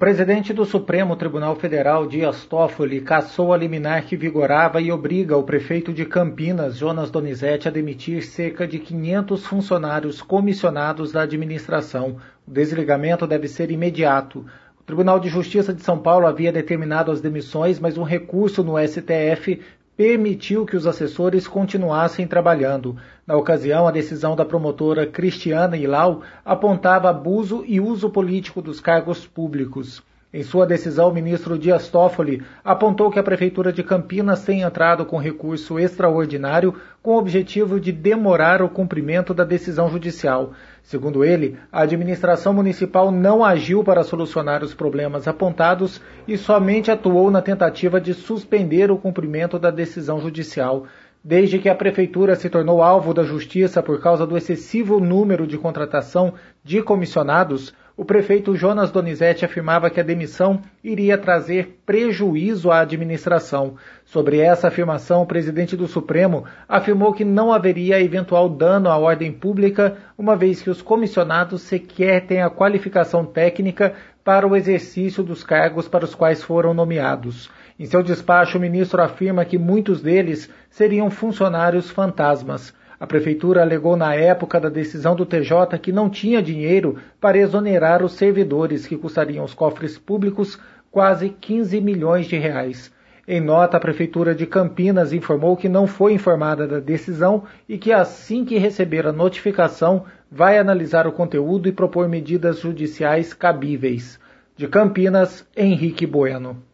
presidente do Supremo Tribunal Federal, Dias Toffoli, cassou a liminar que vigorava e obriga o prefeito de Campinas, Jonas Donizete, a demitir cerca de 500 funcionários comissionados da administração. O desligamento deve ser imediato. O Tribunal de Justiça de São Paulo havia determinado as demissões, mas um recurso no STF permitiu que os assessores continuassem trabalhando. Na ocasião, a decisão da promotora Cristiana Ilau apontava abuso e uso político dos cargos públicos. Em sua decisão, o ministro Dias Toffoli apontou que a Prefeitura de Campinas tem entrado com recurso extraordinário com o objetivo de demorar o cumprimento da decisão judicial. Segundo ele, a administração municipal não agiu para solucionar os problemas apontados e somente atuou na tentativa de suspender o cumprimento da decisão judicial. Desde que a Prefeitura se tornou alvo da Justiça por causa do excessivo número de contratação de comissionados, o prefeito Jonas Donizete afirmava que a demissão iria trazer prejuízo à administração. Sobre essa afirmação, o presidente do Supremo afirmou que não haveria eventual dano à ordem pública, uma vez que os comissionados sequer têm a qualificação técnica para o exercício dos cargos para os quais foram nomeados. Em seu despacho, o ministro afirma que muitos deles seriam funcionários fantasmas. A Prefeitura alegou na época da decisão do TJ que não tinha dinheiro para exonerar os servidores, que custariam aos cofres públicos quase 15 milhões de reais. Em nota, a Prefeitura de Campinas informou que não foi informada da decisão e que assim que receber a notificação, vai analisar o conteúdo e propor medidas judiciais cabíveis. De Campinas, Henrique Bueno.